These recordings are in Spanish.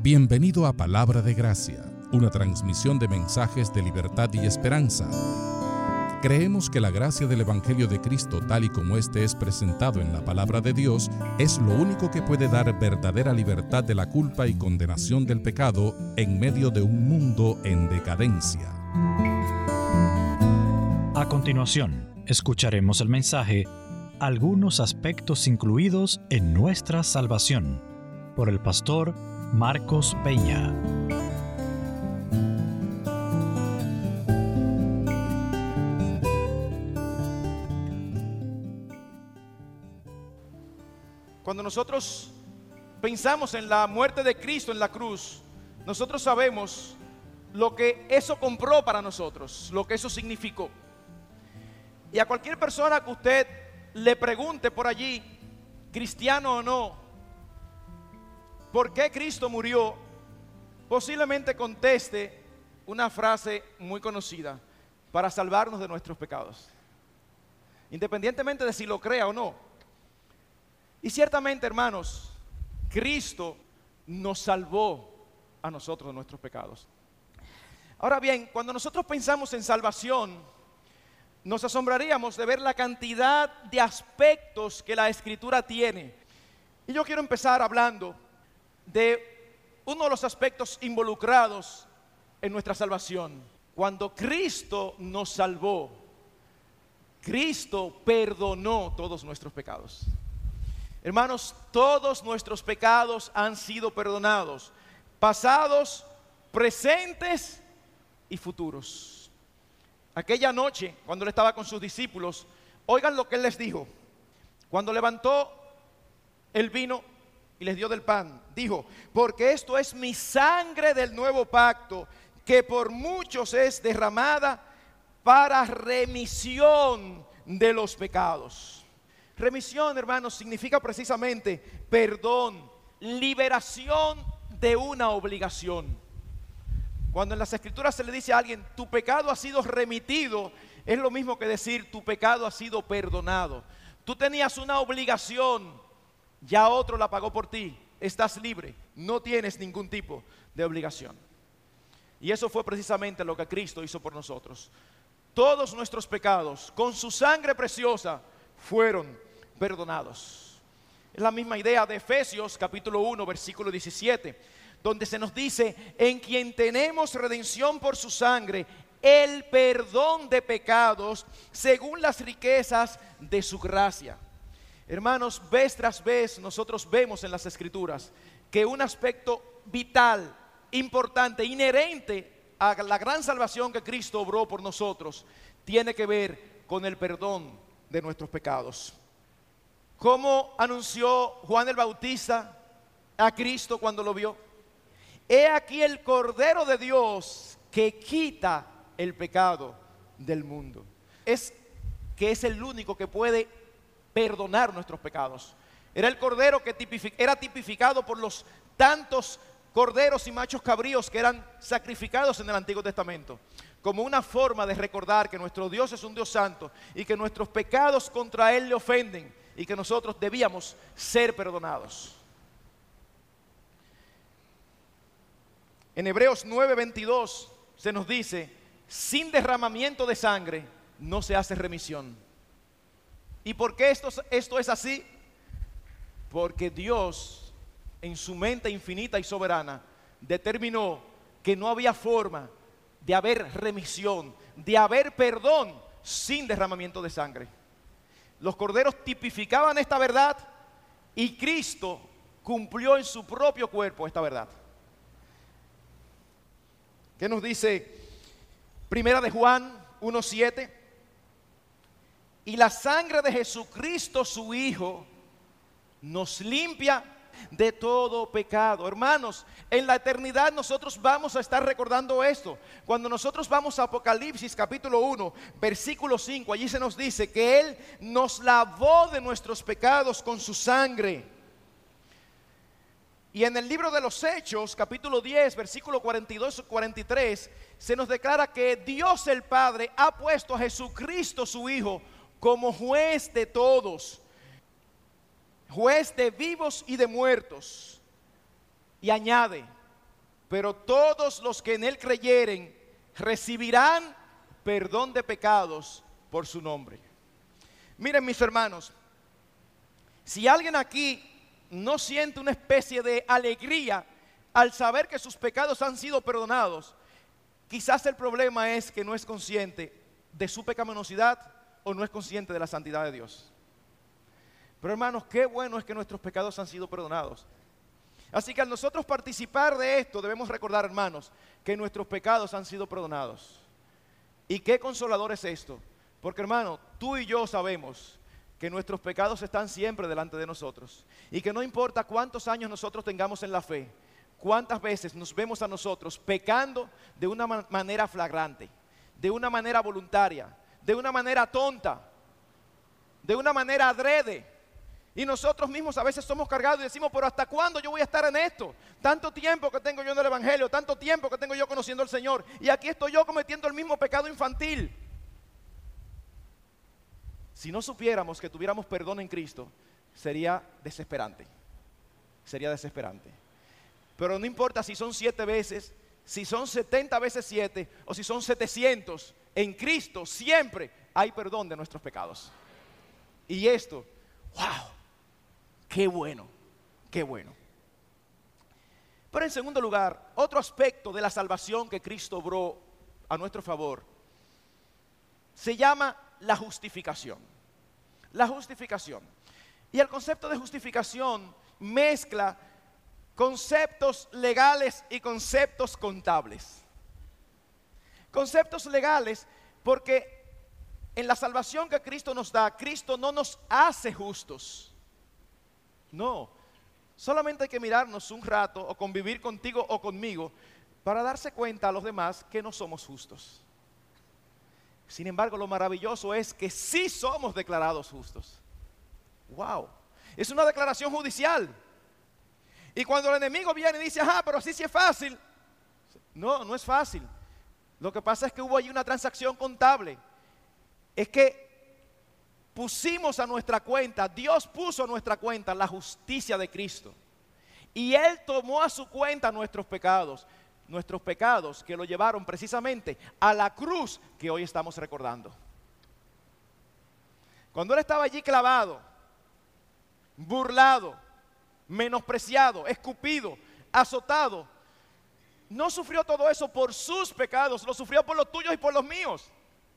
Bienvenido a Palabra de Gracia, una transmisión de mensajes de libertad y esperanza. Creemos que la gracia del Evangelio de Cristo, tal y como este es presentado en la Palabra de Dios, es lo único que puede dar verdadera libertad de la culpa y condenación del pecado en medio de un mundo en decadencia. A continuación, escucharemos el mensaje Algunos aspectos incluidos en nuestra salvación, por el pastor Marcos Peña. Cuando nosotros pensamos en la muerte de Cristo en la cruz, nosotros sabemos lo que eso compró para nosotros, lo que eso significó. Y a cualquier persona que usted le pregunte por allí, cristiano o no, ¿por qué Cristo murió?, posiblemente conteste una frase muy conocida: para salvarnos de nuestros pecados, independientemente de si lo crea o no. Y ciertamente, hermanos, Cristo nos salvó a nosotros de nuestros pecados. Ahora bien, cuando nosotros pensamos en salvación, nos asombraríamos de ver la cantidad de aspectos que la Escritura tiene. Y yo quiero empezar hablando de uno de los aspectos involucrados en nuestra salvación. Cuando Cristo nos salvó, Cristo perdonó todos nuestros pecados. Hermanos, todos nuestros pecados han sido perdonados, pasados, presentes y futuros. Aquella noche, cuando él estaba con sus discípulos, oigan lo que él les dijo. Cuando levantó el vino y les dio del pan, dijo: porque esto es mi sangre del nuevo pacto, que por muchos es derramada para remisión de los pecados. Remisión, hermanos, significa precisamente perdón, liberación de una obligación. Cuando en las Escrituras se le dice a alguien: tu pecado ha sido remitido, es lo mismo que decir: tu pecado ha sido perdonado. Tú tenías una obligación, ya otro la pagó por ti, estás libre, no tienes ningún tipo de obligación. Y eso fue precisamente lo que Cristo hizo por nosotros. Todos nuestros pecados, con su sangre preciosa, fueron perdonados. Es la misma idea de Efesios capítulo 1, versículo 17, donde se nos dice: en quien tenemos redención por su sangre, el perdón de pecados, según las riquezas de su gracia. Hermanos, vez tras vez nosotros vemos en las Escrituras que un aspecto vital, importante, inherente a la gran salvación que Cristo obró por nosotros, tiene que ver con el perdón de nuestros pecados. ¿Cómo anunció Juan el Bautista a Cristo cuando lo vio? He aquí el Cordero de Dios que quita el pecado del mundo. Es el único que puede perdonar nuestros pecados. Era el Cordero que era tipificado por los tantos corderos y machos cabríos que eran sacrificados en el Antiguo Testamento, como una forma de recordar que nuestro Dios es un Dios santo y que nuestros pecados contra Él le ofenden y que nosotros debíamos ser perdonados. En Hebreos 9:22 se nos dice: sin derramamiento de sangre no se hace remisión. ¿Y por qué esto es así? Porque Dios, en su mente infinita y soberana, determinó que no había forma de haber remisión, de haber perdón sin derramamiento de sangre. Los corderos tipificaban esta verdad y Cristo cumplió en su propio cuerpo esta verdad. ¿Qué nos dice Primera de Juan 1:7? Y la sangre de Jesucristo su Hijo nos limpia de todo pecado. Hermanos, en la eternidad nosotros vamos a estar recordando esto. Cuando nosotros vamos a Apocalipsis capítulo 1, versículo 5, allí se nos dice que Él nos lavó de nuestros pecados con su sangre. Y en el libro de los Hechos, capítulo 10, versículo 42 y 43, se nos declara que Dios el Padre ha puesto a Jesucristo su Hijo como juez de todos, juez de vivos y de muertos. Y añade: pero todos los que en Él creyeren recibirán perdón de pecados por su nombre. Miren, mis hermanos, si alguien aquí no siente una especie de alegría al saber que sus pecados han sido perdonados, quizás el problema es que no es consciente de su pecaminosidad o no es consciente de la santidad de Dios. Pero hermanos, qué bueno es que nuestros pecados han sido perdonados. Así que al nosotros participar de esto debemos recordar, hermanos, que nuestros pecados han sido perdonados. Y qué consolador es esto, porque hermano, tú y yo sabemos que nuestros pecados están siempre delante de nosotros y que no importa cuántos años nosotros tengamos en la fe, cuántas veces nos vemos a nosotros pecando de una manera flagrante, de una manera voluntaria, de una manera tonta, de una manera adrede. Y nosotros mismos a veces somos cargados y decimos, pero ¿hasta cuándo yo voy a estar en esto? Tanto tiempo que tengo yo en el Evangelio, tanto tiempo que tengo yo conociendo al Señor, y aquí estoy yo cometiendo el mismo pecado infantil. Si no supiéramos que tuviéramos perdón en Cristo, sería desesperante. Sería desesperante. Pero no importa si son 7 veces, si son 70 veces 7 o si son 700, en Cristo siempre hay perdón de nuestros pecados. Y esto, wow, qué bueno, qué bueno. Pero en segundo lugar, otro aspecto de la salvación que Cristo obró a nuestro favor se llama la justificación. La justificación. Y el concepto de justificación mezcla conceptos legales y conceptos contables. Conceptos legales porque en la salvación que Cristo nos da, Cristo no nos hace justos. No, solamente hay que mirarnos un rato o convivir contigo o conmigo para darse cuenta a los demás que no somos justos. Sin embargo, lo maravilloso es que sí somos declarados justos. Wow, es una declaración judicial. Y cuando el enemigo viene y dice, pero así sí es fácil. No, no es fácil. Lo que pasa es que hubo allí una transacción contable. Es que pusimos a nuestra cuenta, Dios puso a nuestra cuenta la justicia de Cristo. Y Él tomó a su cuenta nuestros pecados que lo llevaron precisamente a la cruz que hoy estamos recordando. Cuando Él estaba allí clavado, burlado, menospreciado, escupido, azotado, no sufrió todo eso por sus pecados, lo sufrió por los tuyos y por los míos.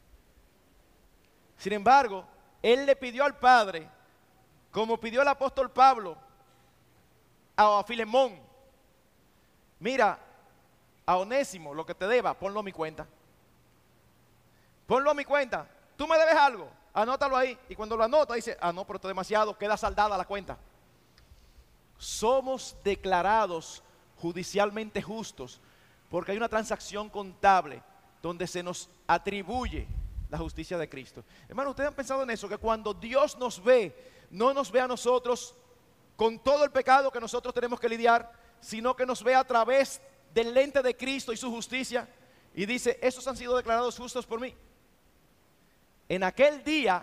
Sin embargo, Él le pidió al Padre, como pidió el apóstol Pablo a Filemón, mira, a Onésimo, lo que te deba, ponlo a mi cuenta. Ponlo a mi cuenta. Tú me debes algo, anótalo ahí. Y cuando lo anota dice, no, pero esto es demasiado, queda saldada la cuenta. Somos declarados judicialmente justos porque hay una transacción contable donde se nos atribuye la justicia de Cristo. Hermano, ¿ustedes han pensado en eso? Que cuando Dios nos ve, no nos ve a nosotros con todo el pecado que nosotros tenemos que lidiar, sino que nos ve a través del lente de Cristo y su justicia y dice, esos han sido declarados justos por mí. En aquel día,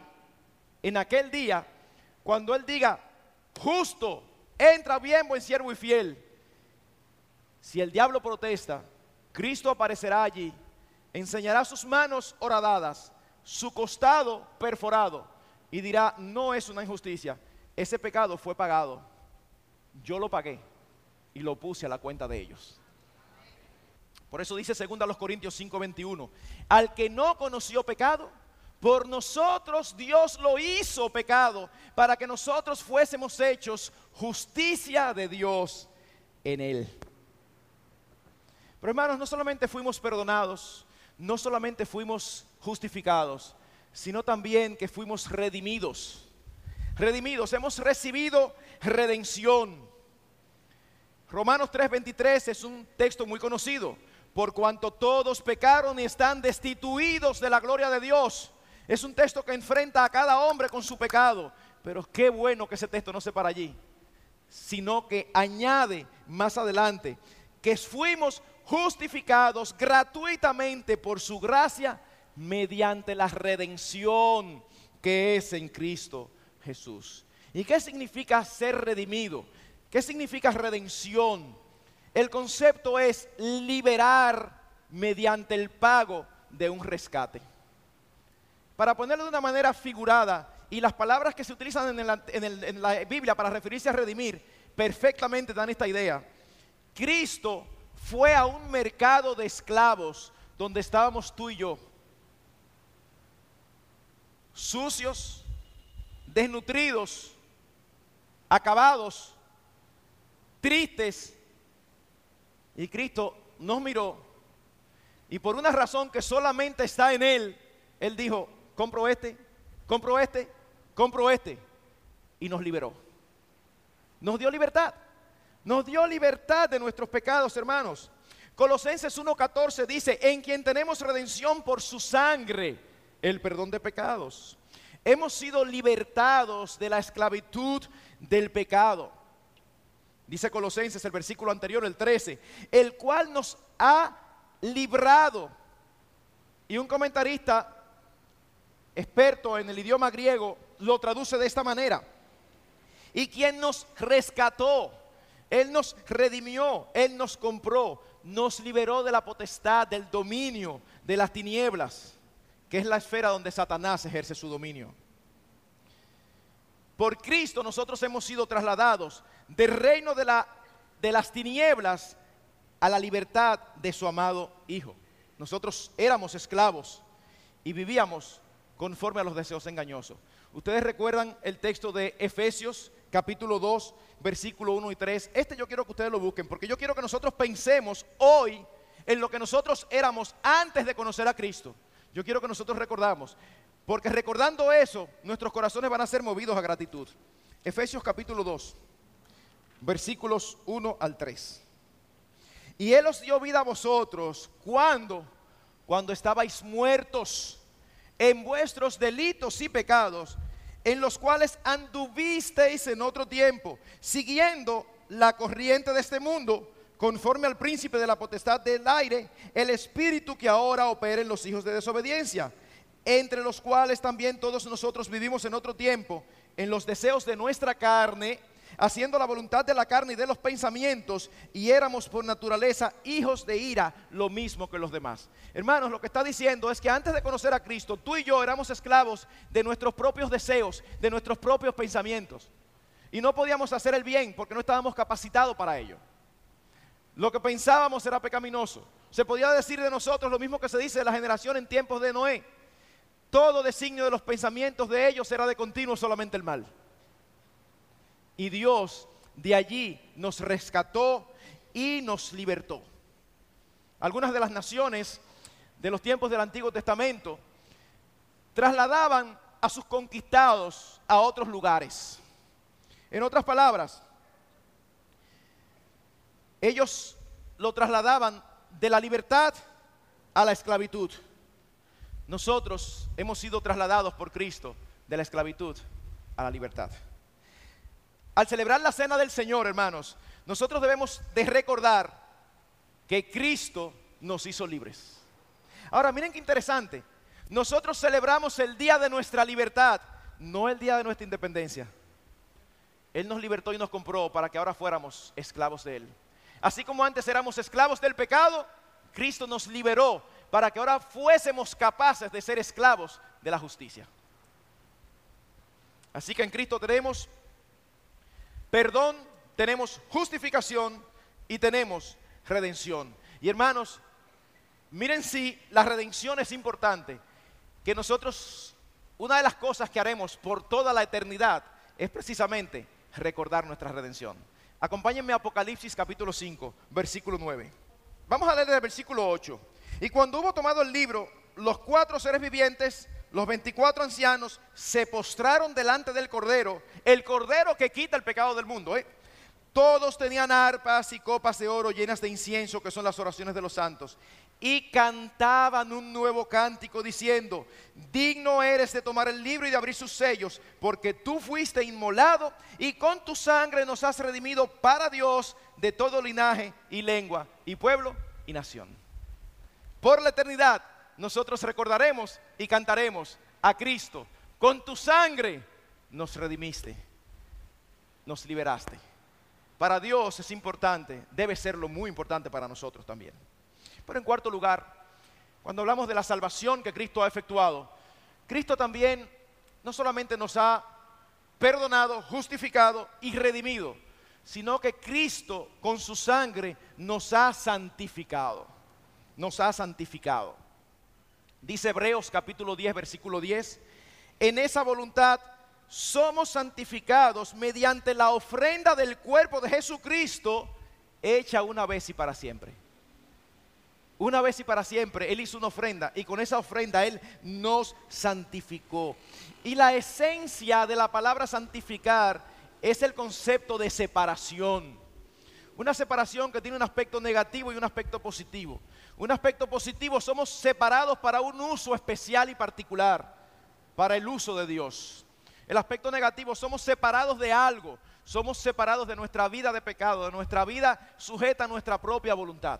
cuando Él diga, justo, entra bien, buen siervo y fiel, si el diablo protesta, Cristo aparecerá allí, enseñará sus manos horadadas, su costado perforado y dirá, no es una injusticia, ese pecado fue pagado, yo lo pagué y lo puse a la cuenta de ellos. Por eso dice 2 Corintios 5:21, al que no conoció pecado, por nosotros Dios lo hizo pecado, para que nosotros fuésemos hechos justicia de Dios en él. Pero hermanos, no solamente fuimos perdonados, no solamente fuimos justificados, sino también que fuimos redimidos. Redimidos, hemos recibido redención. Romanos 3:23 es un texto muy conocido. Por cuanto todos pecaron y están destituidos de la gloria de Dios. Es un texto que enfrenta a cada hombre con su pecado. Pero qué bueno que ese texto no se para allí, sino que añade más adelante que fuimos justificados gratuitamente por su gracia mediante la redención que es en Cristo Jesús. ¿Y qué significa ser redimido? ¿Qué significa redención? el concepto es liberar mediante el pago de un rescate. Para ponerlo de una manera figurada, y las palabras que se utilizan en la Biblia para referirse a redimir, perfectamente dan esta idea. Cristo fue a un mercado de esclavos donde estábamos tú y yo, sucios, desnutridos, acabados, tristes, y Cristo nos miró y por una razón que solamente está en Él, Él dijo: compro este, compro este, compro este, y nos liberó. Nos dio libertad. Nos dio libertad de nuestros pecados, hermanos. Colosenses 1:14 dice: en quien tenemos redención por su sangre, el perdón de pecados. Hemos sido libertados de la esclavitud del pecado. Dice Colosenses, el versículo anterior, el 13, el cual nos ha librado. Y un comentarista experto en el idioma griego lo traduce de esta manera: y quien nos rescató, Él nos redimió, Él nos compró, nos liberó de la potestad, del dominio de las tinieblas, que es la esfera donde Satanás ejerce su dominio. Por Cristo nosotros hemos sido trasladados del reino de las tinieblas a la libertad de su amado Hijo. Nosotros éramos esclavos y vivíamos conforme a los deseos engañosos. Ustedes recuerdan el texto de Efesios capítulo 2, versículo 1 y 3. Yo quiero que ustedes lo busquen, porque yo quiero que nosotros pensemos hoy en lo que nosotros éramos antes de conocer a Cristo. Yo quiero que nosotros recordamos, porque recordando eso, nuestros corazones van a ser movidos a gratitud. Efesios capítulo 2, versículos 1 al 3. Y Él os dio vida a vosotros, cuando estabais muertos en vuestros delitos y pecados, en los cuales anduvisteis en otro tiempo, siguiendo la corriente de este mundo, conforme al príncipe de la potestad del aire, el espíritu que ahora opera en los hijos de desobediencia, entre los cuales también todos nosotros vivimos en otro tiempo, en los deseos de nuestra carne, haciendo la voluntad de la carne y de los pensamientos, y éramos por naturaleza hijos de ira, lo mismo que los demás. Hermanos, lo que está diciendo es que antes de conocer a Cristo, tú y yo éramos esclavos de nuestros propios deseos, de nuestros propios pensamientos, y no podíamos hacer el bien porque no estábamos capacitados para ello. Lo que pensábamos era pecaminoso. Se podía decir de nosotros lo mismo que se dice de la generación en tiempos de Noé: todo designio de los pensamientos de ellos era de continuo solamente el mal. Y Dios de allí nos rescató y nos libertó. Algunas de las naciones de los tiempos del Antiguo Testamento trasladaban a sus conquistados a otros lugares. En otras palabras, ellos lo trasladaban de la libertad a la esclavitud. Nosotros hemos sido trasladados por Cristo de la esclavitud a la libertad. Al celebrar la cena del Señor, hermanos, nosotros debemos de recordar que Cristo nos hizo libres. Ahora, miren qué interesante. Nosotros celebramos el día de nuestra libertad, no el día de nuestra independencia. Él nos libertó y nos compró para que ahora fuéramos esclavos de Él. Así como antes éramos esclavos del pecado, Cristo nos liberó para que ahora fuésemos capaces de ser esclavos de la justicia. Así que en Cristo tenemos perdón, tenemos justificación y tenemos redención. Y hermanos, miren si la redención es importante, que nosotros, una de las cosas que haremos por toda la eternidad es precisamente recordar nuestra redención. Acompáñenme a Apocalipsis capítulo 5, versículo 9. Vamos a leer el versículo 8. Y cuando hubo tomado el libro, los 4 seres vivientes, los 24 ancianos, se postraron delante del Cordero, el Cordero que quita el pecado del mundo. Todos tenían arpas y copas de oro llenas de incienso, que son las oraciones de los santos. Y cantaban un nuevo cántico diciendo: digno eres de tomar el libro y de abrir sus sellos, porque tú fuiste inmolado y con tu sangre nos has redimido para Dios de todo linaje y lengua y pueblo y nación. Por la eternidad nosotros recordaremos y cantaremos a Cristo: con tu sangre nos redimiste, nos liberaste. para Dios es importante, debe serlo muy importante para nosotros también. Pero en cuarto lugar, cuando hablamos de la salvación que Cristo ha efectuado, Cristo también no solamente nos ha perdonado, justificado y redimido, sino que Cristo con su sangre nos ha santificado. Nos ha santificado. Dice Hebreos capítulo 10, versículo 10, en esa voluntad somos santificados mediante la ofrenda del cuerpo de Jesucristo, hecha una vez y para siempre. Una vez y para siempre Él hizo una ofrenda y con esa ofrenda Él nos santificó. Y la esencia de la palabra santificar es el concepto de separación. Una separación que tiene un aspecto negativo y un aspecto positivo. Un aspecto positivo, somos separados para un uso especial y particular, para el uso de Dios. El aspecto negativo, somos separados de algo, somos separados de nuestra vida de pecado, de nuestra vida sujeta a nuestra propia voluntad.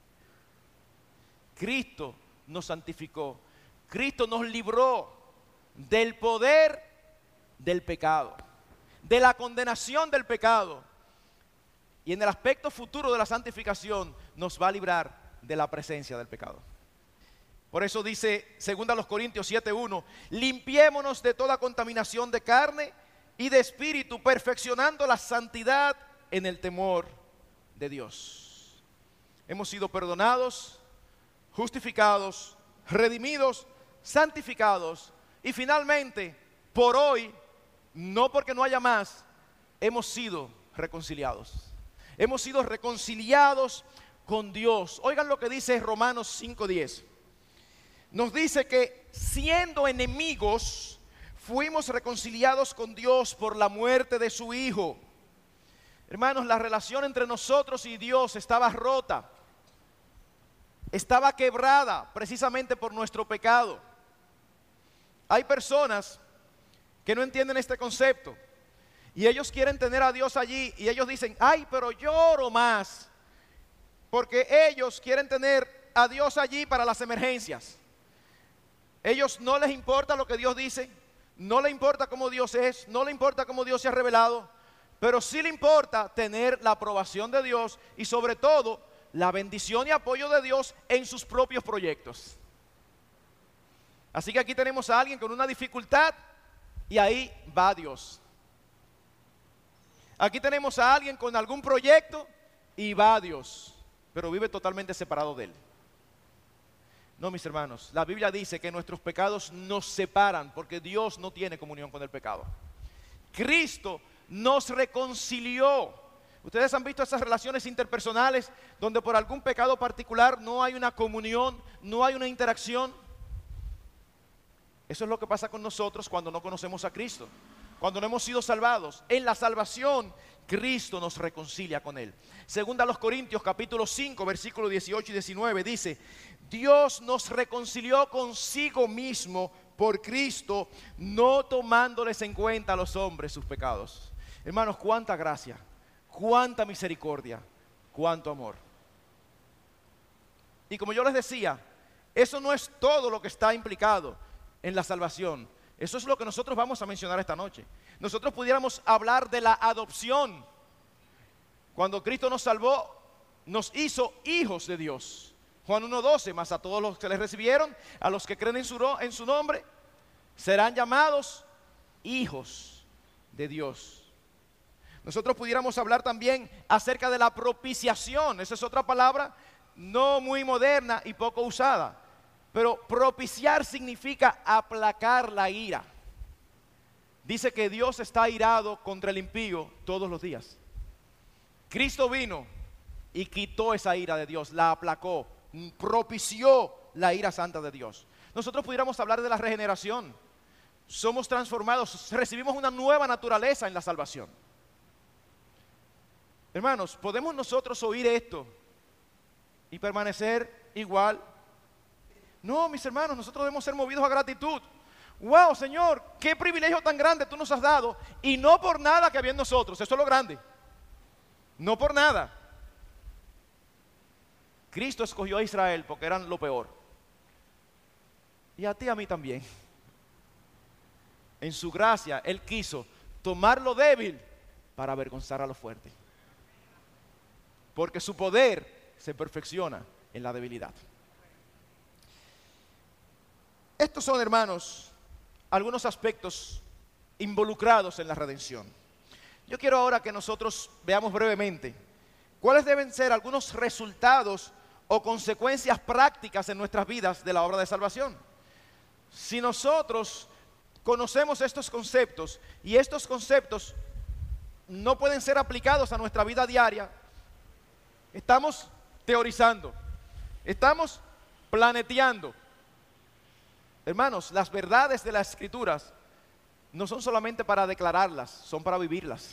Cristo nos santificó, Cristo nos libró del poder del pecado, de la condenación del pecado. Y en el aspecto futuro de la santificación nos va a librar de la presencia del pecado. Por eso dice 2 Corintios 7:1, limpiémonos de toda contaminación de carne y de espíritu, perfeccionando la santidad en el temor de Dios. Hemos sido perdonados, justificados, redimidos, santificados y finalmente, por hoy, no porque no haya más, hemos sido reconciliados. Hemos sido reconciliados con Dios. Oigan lo que dice Romanos 5:10. Nos dice que siendo enemigos, fuimos reconciliados con Dios por la muerte de su Hijo. Hermanos, la relación entre nosotros y Dios estaba rota. Estaba quebrada precisamente por nuestro pecado. Hay personas que no entienden este concepto y ellos quieren tener a Dios allí y ellos dicen, ay, pero yo oro más, porque ellos quieren tener a Dios allí para las emergencias. Ellos no les importa lo que Dios dice, no les importa cómo Dios es, no les importa cómo Dios se ha revelado, pero sí le importa tener la aprobación de Dios y sobre todo la bendición y apoyo de Dios en sus propios proyectos. Así que aquí tenemos a alguien con una dificultad y ahí va Dios. Aquí tenemos a alguien con algún proyecto y va Dios, pero vive totalmente separado de Él. No, mis hermanos, la Biblia dice que nuestros pecados nos separan porque Dios no tiene comunión con el pecado. Cristo nos reconcilió. Ustedes han visto esas relaciones interpersonales donde por algún pecado particular no hay una comunión, no hay una interacción. Eso es lo que pasa con nosotros cuando no conocemos a Cristo, cuando no hemos sido salvados. En la salvación, Cristo nos reconcilia con Él. Segunda a los Corintios capítulo 5, versículos 18 y 19 dice, Dios nos reconcilió consigo mismo por Cristo, no tomándoles en cuenta a los hombres sus pecados. Hermanos, cuánta gracia, cuánta misericordia, cuánto amor. Y como yo les decía, eso no es todo lo que está implicado en la salvación. Eso es lo que nosotros vamos a mencionar esta noche. Nosotros pudiéramos hablar de la adopción. Cuando Cristo nos salvó, nos hizo hijos de Dios. Juan 1:12, mas a todos los que le recibieron, a los que creen en su nombre, serán llamados hijos de Dios. Nosotros pudiéramos hablar también acerca de la propiciación. Esa es otra palabra no muy moderna y poco usada. Pero propiciar significa aplacar la ira. Dice que Dios está airado contra el impío todos los días. Cristo vino y quitó esa ira de Dios, la aplacó, propició la ira santa de Dios. Nosotros pudiéramos hablar de la regeneración. Somos transformados, recibimos una nueva naturaleza en la salvación. Hermanos, ¿podemos nosotros oír esto y permanecer igual? No, mis hermanos, nosotros debemos ser movidos a gratitud. Wow, Señor, qué privilegio tan grande tú nos has dado. Y no por nada que había en nosotros, eso es lo grande. No por nada. Cristo escogió a Israel porque eran lo peor. Y a ti y a mí también. En su gracia, Él quiso tomar lo débil para avergonzar a lo fuerte. porque su poder se perfecciona en la debilidad. Estos son, hermanos, algunos aspectos involucrados en la redención. Yo quiero ahora que nosotros veamos brevemente cuáles deben ser algunos resultados o consecuencias prácticas en nuestras vidas de la obra de salvación. Si nosotros conocemos estos conceptos y estos conceptos no pueden ser aplicados a nuestra vida diaria, estamos teorizando, estamos planeteando. Hermanos, las verdades de las Escrituras no son solamente para declararlas, son para vivirlas.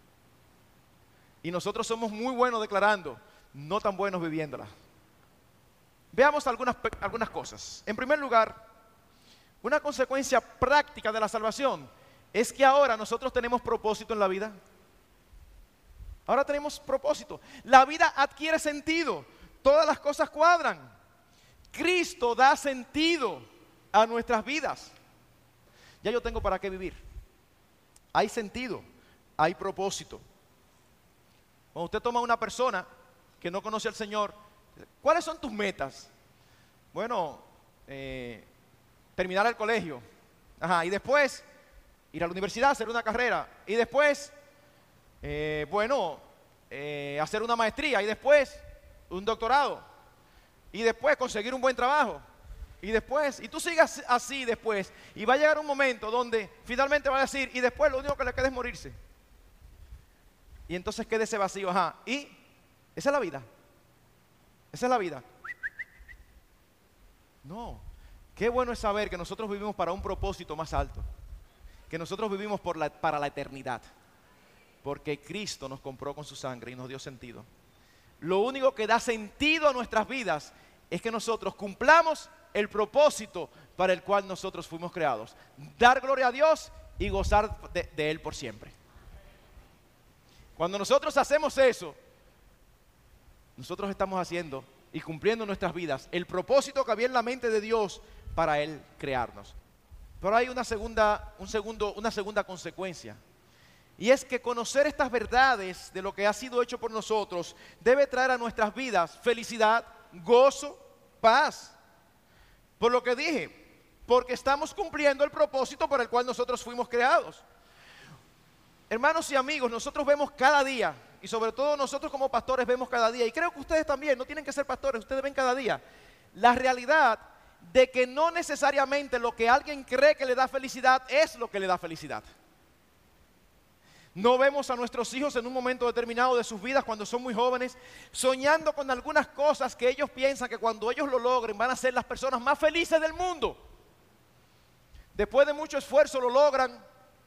Y nosotros somos muy buenos declarando, no tan buenos viviéndolas. Veamos algunas cosas. En primer lugar, una consecuencia práctica de la salvación es que ahora nosotros tenemos propósito en la vida. Ahora tenemos propósito. La vida adquiere sentido. Todas las cosas cuadran. Cristo da sentido a nuestras vidas. Ya yo tengo para qué vivir. Hay sentido, hay propósito. Cuando usted toma a una persona que no conoce al Señor, ¿cuáles son tus metas? Bueno, terminar el colegio. Y después ir a la universidad, hacer una carrera. Y después, hacer una maestría. Y después, un doctorado. Y después, conseguir un buen trabajo. Y después, y tú sigas así después, y va a llegar un momento donde finalmente va a decir, y después lo único que le queda es morirse. Y entonces queda ese vacío, y esa es la vida. Esa es la vida. No, qué bueno es saber que nosotros vivimos para un propósito más alto, que nosotros vivimos para la eternidad, porque Cristo nos compró con su sangre y nos dio sentido. Lo único que da sentido a nuestras vidas es que nosotros cumplamos el propósito para el cual nosotros fuimos creados. Dar gloria a Dios y gozar de Él por siempre. Cuando nosotros hacemos eso, nosotros estamos haciendo y cumpliendo en nuestras vidas el propósito que había en la mente de Dios para Él crearnos. Pero hay una segunda consecuencia. Y es que conocer estas verdades de lo que ha sido hecho por nosotros debe traer a nuestras vidas felicidad, gozo, paz. Por lo que dije, porque estamos cumpliendo el propósito para el cual nosotros fuimos creados. Hermanos y amigos, nosotros vemos cada día, y sobre todo nosotros como pastores vemos cada día, y creo que ustedes también, no tienen que ser pastores, ustedes ven cada día, la realidad de que no necesariamente lo que alguien cree que le da felicidad es lo que le da felicidad. No vemos a nuestros hijos en un momento determinado de sus vidas, cuando son muy jóvenes, soñando con algunas cosas que ellos piensan que cuando ellos lo logren van a ser las personas más felices del mundo. Después de mucho esfuerzo lo logran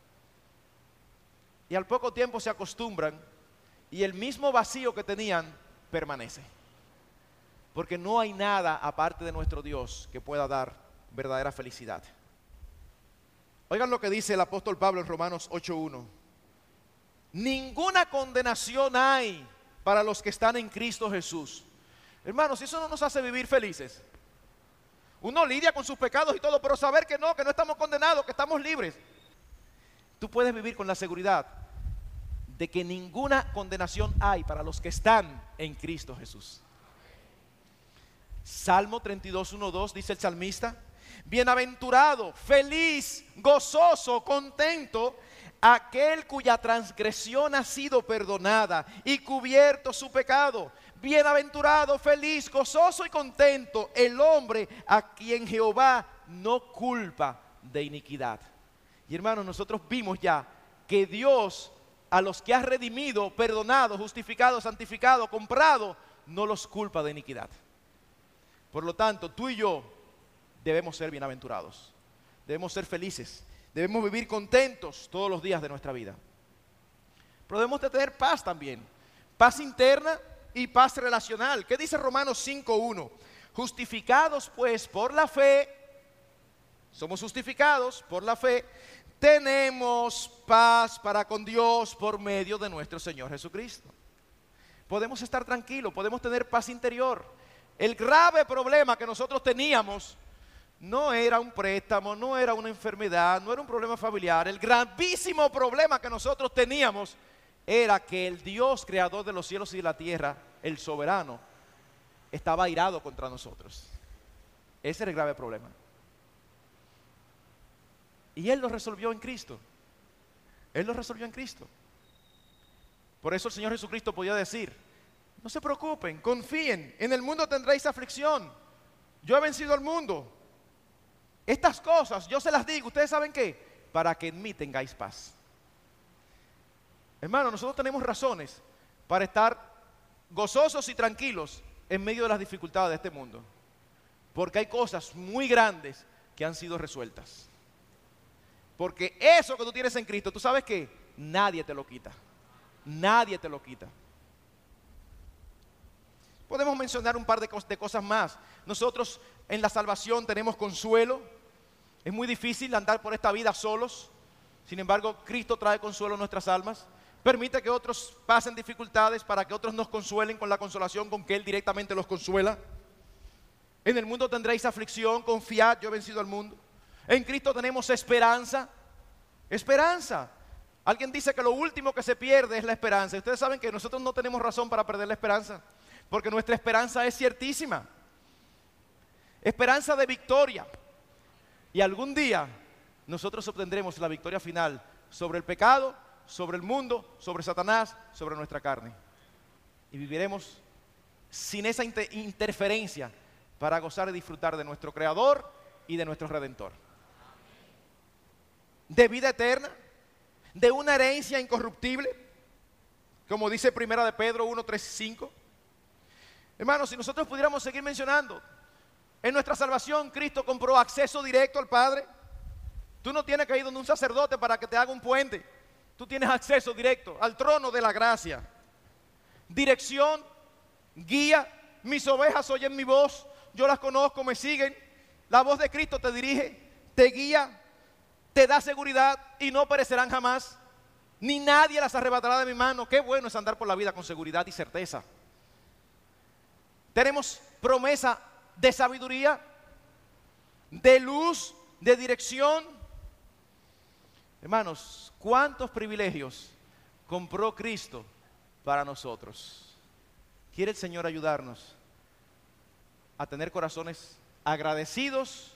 y al poco tiempo se acostumbran y el mismo vacío que tenían permanece. Porque no hay nada aparte de nuestro Dios que pueda dar verdadera felicidad. Oigan lo que dice el apóstol Pablo en Romanos 8:1. Ninguna condenación hay para los que están en Cristo Jesús. Hermanos, eso no nos hace vivir felices. Uno lidia con sus pecados y todo, pero saber que no estamos condenados, que estamos libres. Tú puedes vivir con la seguridad de que ninguna condenación hay para los que están en Cristo Jesús. Salmo 32:1-2 dice el salmista: bienaventurado, feliz, gozoso, contento aquel cuya transgresión ha sido perdonada y cubierto su pecado. Bienaventurado, feliz, gozoso y contento el hombre a quien Jehová no culpa de iniquidad. Y hermanos, nosotros vimos ya que Dios a los que ha redimido, perdonado, justificado, santificado, comprado, no los culpa de iniquidad. Por lo tanto, tú y yo debemos ser bienaventurados, debemos ser felices. Debemos vivir contentos todos los días de nuestra vida. Pero debemos de tener paz también. Paz interna y paz relacional. ¿Qué dice Romanos 5:1? Justificados pues por la fe, somos justificados por la fe, tenemos paz para con Dios por medio de nuestro Señor Jesucristo. Podemos estar tranquilos, podemos tener paz interior. El grave problema que nosotros teníamos no era un préstamo, no era una enfermedad, no era un problema familiar. El gravísimo problema que nosotros teníamos era que el Dios creador de los cielos y de la tierra el soberano, estaba airado contra nosotros. Ese era el grave problema. Y Él lo resolvió en Cristo. Él lo resolvió en Cristo. Por eso el Señor Jesucristo podía decir: no se preocupen, confíen, en el mundo tendréis aflicción. Yo he vencido al mundo. Estas cosas yo se las digo, ¿ustedes saben qué? Para que en mí tengáis paz. Hermano, nosotros tenemos razones para estar gozosos y tranquilos en medio de las dificultades de este mundo. Porque hay cosas muy grandes que han sido resueltas. Porque eso que tú tienes en Cristo, ¿tú sabes qué? Nadie te lo quita. Nadie te lo quita. Podemos mencionar un par de cosas más. Nosotros en la salvación tenemos consuelo. Es muy difícil andar por esta vida solos. Sin embargo, Cristo trae consuelo a nuestras almas. Permite que otros pasen dificultades para que otros nos consuelen con la consolación con que Él directamente los consuela. En el mundo tendréis aflicción, confiad, yo he vencido al mundo. En Cristo tenemos esperanza. Esperanza. Alguien dice que lo último que se pierde es la esperanza. Ustedes saben que nosotros no tenemos razón para perder la esperanza, porque nuestra esperanza es ciertísima. Esperanza de victoria. Y algún día nosotros obtendremos la victoria final sobre el pecado, sobre el mundo, sobre Satanás, sobre nuestra carne. Y viviremos sin esa interferencia para gozar y disfrutar de nuestro Creador y de nuestro Redentor. De vida eterna, de una herencia incorruptible, como dice Primera de Pedro 1, 3 y 5. Hermanos, si nosotros pudiéramos seguir mencionando, en nuestra salvación Cristo compró acceso directo al Padre. Tú no tienes que ir donde un sacerdote para que te haga un puente. Tú tienes acceso directo al trono de la gracia. Dirección, guía. Mis ovejas oyen mi voz, yo las conozco, me siguen. La voz de Cristo te dirige, te guía, te da seguridad y no perecerán jamás. Ni nadie las arrebatará de mi mano. Qué bueno es andar por la vida con seguridad y certeza. Tenemos promesa de sabiduría, de luz, de dirección. Hermanos, ¿cuántos privilegios compró Cristo para nosotros? ¿Quiere el Señor ayudarnos a tener corazones agradecidos,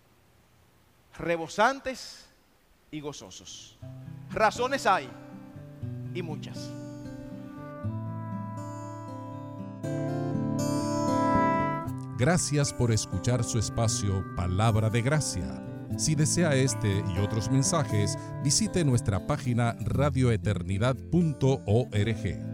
rebosantes y gozosos? Razones hay, y muchas. Gracias por escuchar su espacio Palabra de Gracia. Si desea este y otros mensajes, visite nuestra página radioeternidad.org.